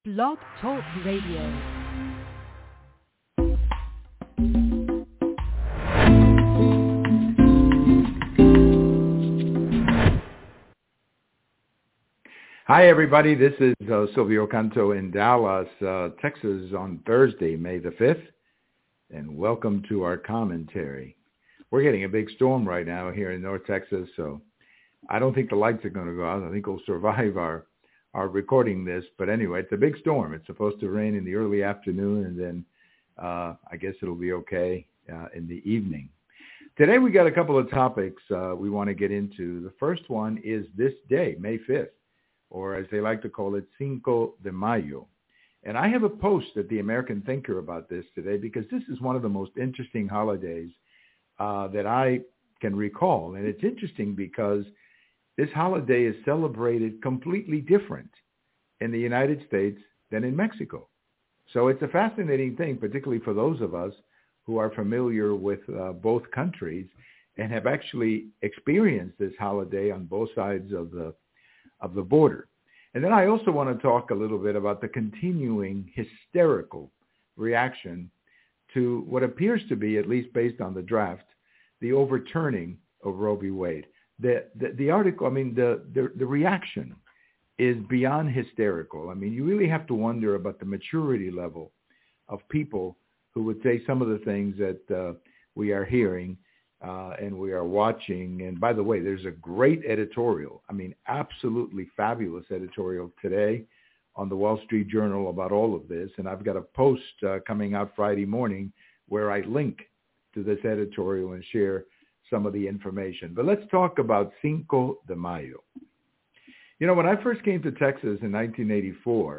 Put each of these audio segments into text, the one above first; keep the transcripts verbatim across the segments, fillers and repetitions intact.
Blog Talk Radio. Hi, everybody. This is uh, Silvio Canto in Dallas, uh, Texas on Thursday, May the fifth, and welcome to our commentary. We're getting a big storm right now here in North Texas, so I don't think the lights are going to go out. I think we'll survive our, our recording this. But anyway, it's a big storm. It's supposed to rain in the early afternoon, and then uh, I guess it'll be okay uh, in the evening. Today we got a couple of topics uh, we want to get into. The first one is this day, May fifth, or as they like to call it, Cinco de Mayo. And I have a post at the American Thinker about this today because this is one of the most interesting holidays uh, that I can recall. And it's interesting because this holiday is celebrated completely different in the United States than in Mexico. So it's a fascinating thing, particularly for those of us who are familiar with uh, both countries and have actually experienced this holiday on both sides of the of the border. And then I also want to talk a little bit about the continuing hysterical reaction to what appears to be, at least based on the draft, the overturning of Roe v. Wade. The, the, the article, I mean, the, the, the reaction is beyond hysterical. I mean, you really have to wonder about the maturity level of people who would say some of the things that uh, we are hearing Uh, and we are watching. And by the way, there's a great editorial, I mean, absolutely fabulous editorial today on the Wall Street Journal about all of this. And I've got a post uh, coming out Friday morning where I link to this editorial and share some of the information. But let's talk about Cinco de Mayo. You know, when I first came to Texas in nineteen eighty-four,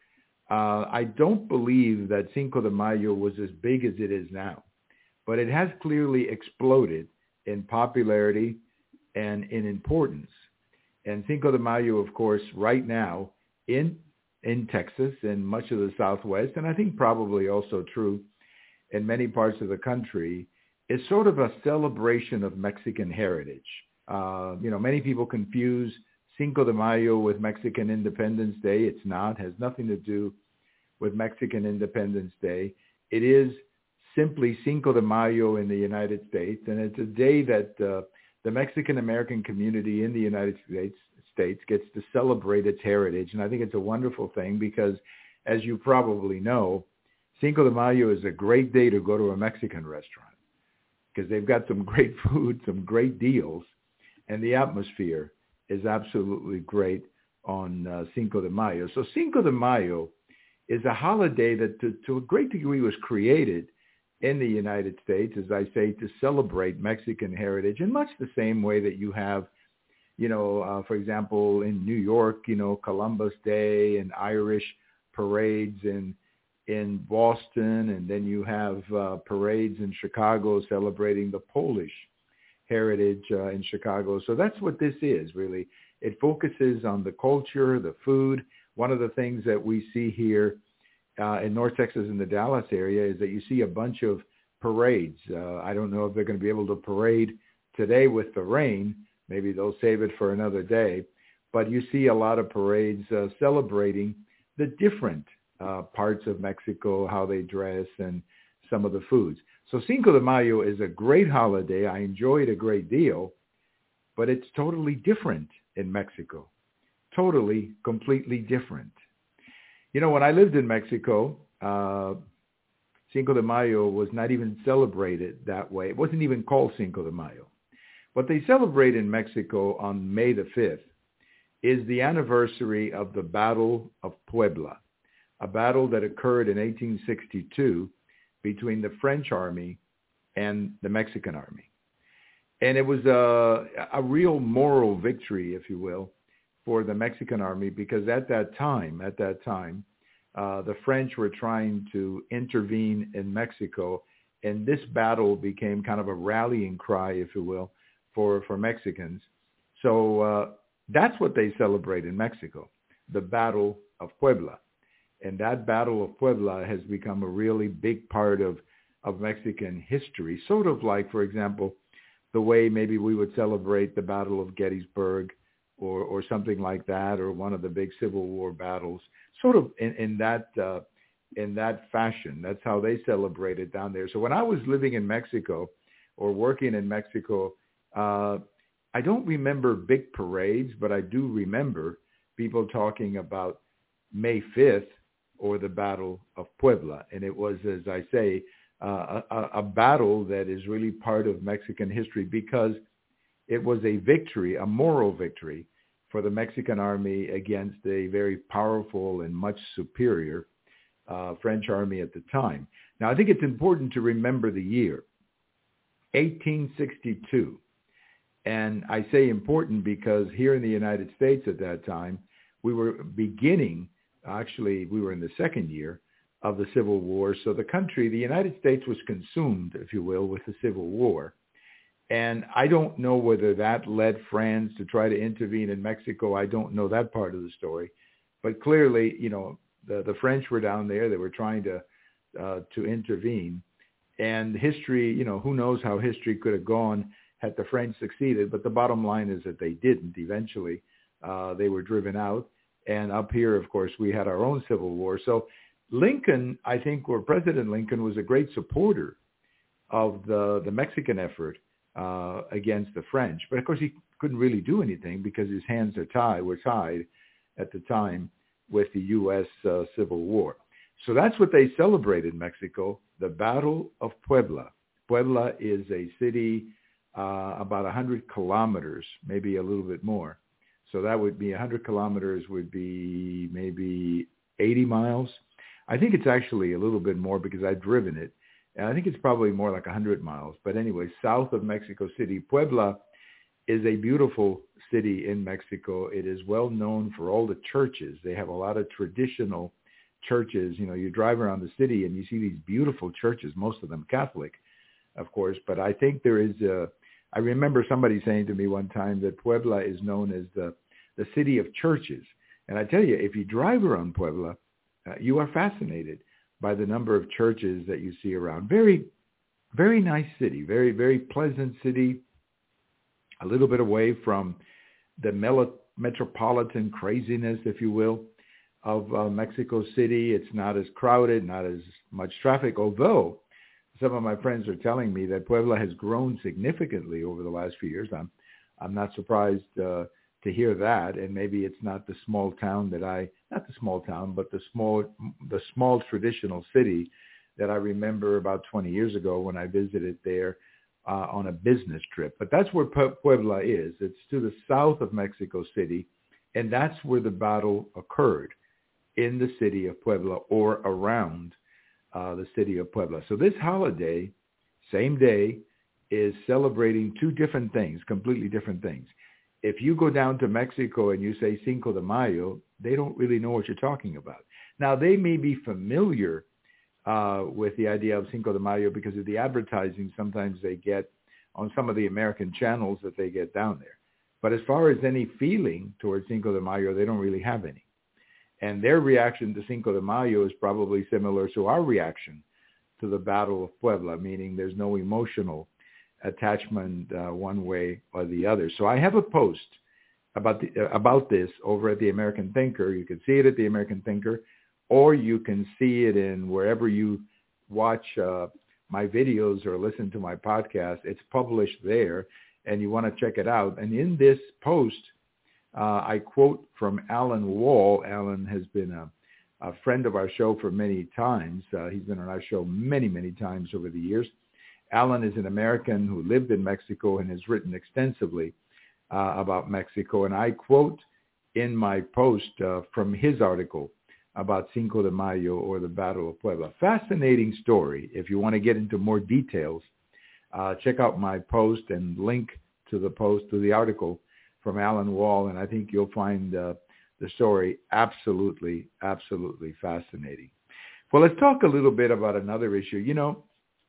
uh, I don't believe that Cinco de Mayo was as big as it is now. But it has clearly exploded in popularity and in importance. And Cinco de Mayo, of course, right now in in Texas and much of the Southwest, and I think probably also true in many parts of the country, is sort of a celebration of Mexican heritage. Uh, you know, many people confuse Cinco de Mayo with Mexican Independence Day. It's not. It has nothing to do with Mexican Independence Day. It is simply Cinco de Mayo in the United States, and it's a day that uh, the Mexican-American community in the United States, States gets to celebrate its heritage, and I think it's a wonderful thing because, as you probably know, Cinco de Mayo is a great day to go to a Mexican restaurant because they've got some great food, some great deals, and the atmosphere is absolutely great on uh, Cinco de Mayo. So Cinco de Mayo is a holiday that to, to a great degree was created in the United States, as I say, to celebrate Mexican heritage in much the same way that you have, you know, uh, for example, in New York, you know, Columbus Day and Irish parades in in Boston, and then you have uh, parades in Chicago celebrating the Polish heritage uh, in Chicago. So that's what this is, really. It focuses on the culture, the food. One of the things that we see here Uh, in North Texas in the Dallas area is that you see a bunch of parades. Uh, I don't know if they're going to be able to parade today with the rain. Maybe they'll save it for another day. But you see a lot of parades uh, celebrating the different uh, parts of Mexico, how they dress, and some of the foods. So Cinco de Mayo is a great holiday. I enjoy it a great deal, but it's totally different in Mexico. Totally, completely different. You know, when I lived in Mexico, uh, Cinco de Mayo was not even celebrated that way. It wasn't even called Cinco de Mayo. What they celebrate in Mexico on May the fifth is the anniversary of the Battle of Puebla, a battle that occurred in eighteen sixty-two between the French army and the Mexican army. And it was a, a real moral victory, if you will, for the Mexican army, because at that time, at that time, uh, the French were trying to intervene in Mexico, and this battle became kind of a rallying cry, if you will, for, for Mexicans. So uh, that's what they celebrate in Mexico, the Battle of Puebla. And that Battle of Puebla has become a really big part of, of Mexican history, sort of like, for example, the way maybe we would celebrate the Battle of Gettysburg or, or something like that, or one of the big Civil War battles. sort of in, in that uh, in that fashion. That's how they celebrate it down there. So when I was living in Mexico or working in Mexico, uh, I don't remember big parades, but I do remember people talking about May fifth or the Battle of Puebla. And it was, as I say, uh, a, a battle that is really part of Mexican history because it was a victory, a moral victory for the Mexican army against a very powerful and much superior uh, French army at the time. Now, I think it's important to remember the year, eighteen sixty-two. And I say important because here in the United States at that time, we were beginning, actually, we were in the second year of the Civil War. So the country, the United States was consumed, if you will, with the Civil War. And I don't know whether that led France to try to intervene in Mexico. I don't know that part of the story. But clearly, you know, the, the French were down there. They were trying to uh, to intervene. And history, you know, who knows how history could have gone had the French succeeded. But the bottom line is that they didn't. Eventually, uh, they were driven out. And up here, of course, we had our own Civil War. So Lincoln, I think, or President Lincoln was a great supporter of the, the Mexican effort uh, against the French. But, of course, he couldn't really do anything because his hands are tied, were tied at the time with the U S uh, Civil War. So that's what they celebrate in Mexico, the Battle of Puebla. Puebla is a city uh, about one hundred kilometers, maybe a little bit more. So that would be one hundred kilometers would be maybe eighty miles. I think it's actually a little bit more because I've driven it. And I think it's probably more like one hundred miles. But anyway, south of Mexico City, Puebla is a beautiful city in Mexico. It is well known for all the churches. They have a lot of traditional churches. You know, you drive around the city and you see these beautiful churches, most of them Catholic, of course. But I think there is a, I remember somebody saying to me one time that Puebla is known as the, the city of churches. And I tell you, if you drive around Puebla, uh, you are fascinated by the number of churches that you see around. Very, very nice city, very, very pleasant city, a little bit away from the mel- metropolitan craziness, if you will, of uh, Mexico City. It's not as crowded, not as much traffic, although some of my friends are telling me that Puebla has grown significantly over the last few years. I'm, I'm not surprised uh, to hear that, and maybe it's not the small town that I, not the small town, but the small, the small traditional city that I remember about twenty years ago when I visited there uh, on a business trip. But that's where Puebla is. It's to the south of Mexico City, and that's where the battle occurred, in the city of Puebla or around uh, the city of Puebla. So this holiday, same day, is celebrating two different things, completely different things. If you go down to Mexico and you say Cinco de Mayo, they don't really know what you're talking about. Now, they may be familiar uh, with the idea of Cinco de Mayo because of the advertising sometimes they get on some of the American channels that they get down there. But as far as any feeling towards Cinco de Mayo, they don't really have any. And their reaction to Cinco de Mayo is probably similar to our reaction to the Battle of Puebla, meaning there's no emotional attachment uh, one way or the other. So I have a post about the, uh, about this over at the American Thinker. You can see it at the American Thinker, or you can see it in wherever you watch uh, my videos or listen to my podcast. It's published there, and you want to check it out. And in this post, uh, I quote from Alan Wall. Alan has been a, a friend of our show for many times. Uh, he's been on our show many, many times over the years. Alan is an American who lived in Mexico and has written extensively uh, about Mexico. And I quote in my post uh, from his article about Cinco de Mayo or the Battle of Puebla. Fascinating story. If you want to get into more details, uh, check out my post and link to the post, to the article from Alan Wall. And I think you'll find uh, the story absolutely, absolutely fascinating. Well, let's talk a little bit about another issue. You know,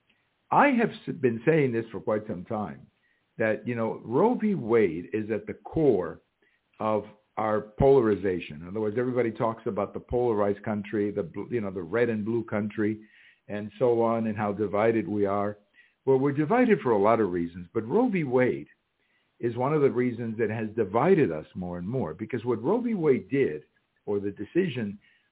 I have been saying this for quite some time, that, you know, Roe v. Wade is at the core of our polarization. In other words, everybody talks about the polarized country, the, you know, the red and blue country, and so on, and how divided we are. Well, we're divided for a lot of reasons, but Roe v. Wade is one of the reasons that has divided us more and more, because what Roe v. Wade did, or the decision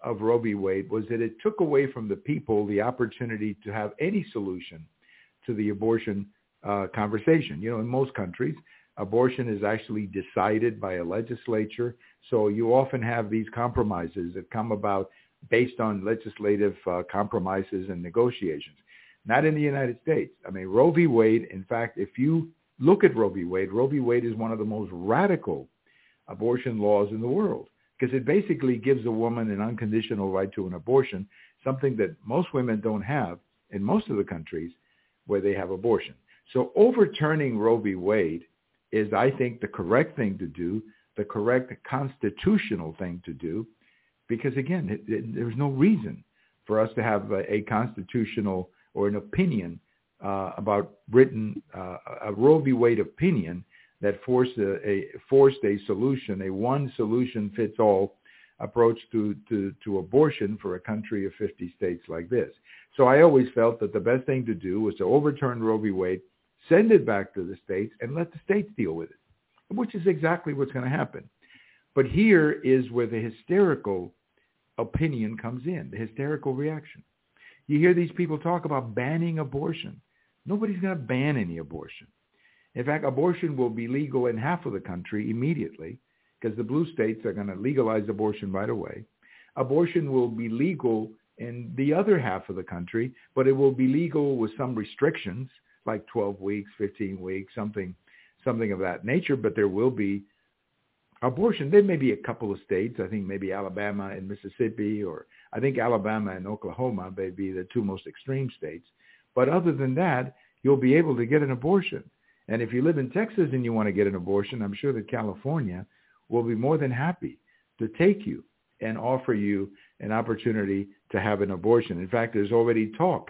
of Roe v. Wade was that it took away from the people the opportunity to have any solution to the abortion uh, conversation. You know, in most countries, abortion is actually decided by a legislature. So you often have these compromises that come about based on legislative uh, compromises and negotiations. Not in the United States. I mean, Roe v. Wade, in fact, if you look at Roe v. Wade, Roe v. Wade is one of the most radical abortion laws in the world, because it basically gives a woman an unconditional right to an abortion, something that most women don't have in most of the countries where they have abortion. So overturning Roe v. Wade is, I think, the correct thing to do, the correct constitutional thing to do, because, again, it, it, there's no reason for us to have a, a constitutional or an opinion uh, about written, uh, a Roe v. Wade opinion that forced a, a forced a solution, a one solution fits all approach to, to, to abortion for a country of fifty states like this. So I always felt that the best thing to do was to overturn Roe v. Wade, send it back to the states, and let the states deal with it, which is exactly what's going to happen. But here is where the hysterical opinion comes in, the hysterical reaction. You hear these people talk about banning abortion. Nobody's going to ban any abortion. In fact, abortion will be legal in half of the country immediately, because the blue states are going to legalize abortion right away. Abortion will be legal in the other half of the country, but it will be legal with some restrictions, like twelve weeks, fifteen weeks, something something of that nature, but there will be abortion. There may be a couple of states, I think maybe Alabama and Mississippi, or I think Alabama and Oklahoma may be the two most extreme states. But other than that, you'll be able to get an abortion. And if you live in Texas and you want to get an abortion, I'm sure that California will be more than happy to take you and offer you an opportunity to have an abortion. In fact, there's already talk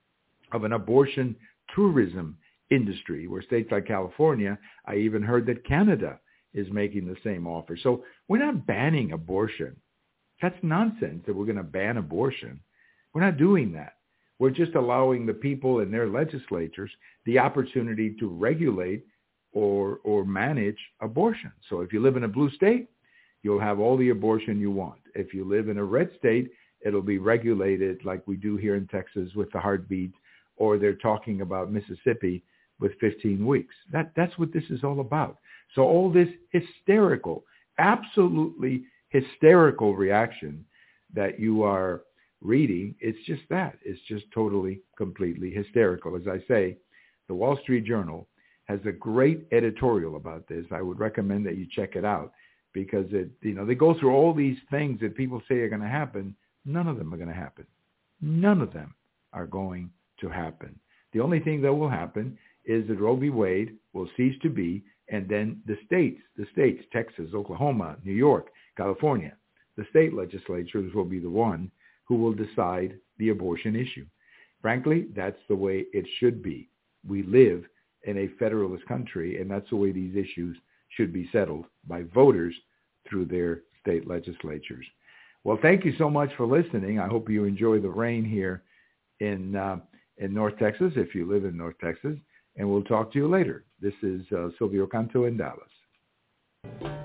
of an abortion tourism industry where states like California, I even heard that Canada is making the same offer. So we're not banning abortion. That's nonsense that we're going to ban abortion. We're not doing that. We're just allowing the people and their legislatures the opportunity to regulate or or manage abortion. So if you live in a blue state, you'll have all the abortion you want. If you live in a red state, it'll be regulated like we do here in Texas with the heartbeat, or they're talking about Mississippi with fifteen weeks. That that's what this is all about. So all this hysterical, absolutely hysterical reaction that you are reading, it's just that. It's just totally, completely hysterical. As I say, the Wall Street Journal has a great editorial about this. I would recommend that you check it out, because it, you know, they go through all these things that people say are going to happen. None of them are going to happen. None of them are going to happen. The only thing that will happen is that Roe v. Wade will cease to be, and then the states, the states, Texas, Oklahoma, New York, California, the state legislatures will be the one who will decide the abortion issue. Frankly, that's the way it should be. We live in a federalist country, and that's the way these issues should be settled by voters through their state legislatures. Well, thank you so much for listening. I hope you enjoy the rain here in uh, in North Texas, if you live in North Texas, and we'll talk to you later. This is uh, Silvio Canto in Dallas.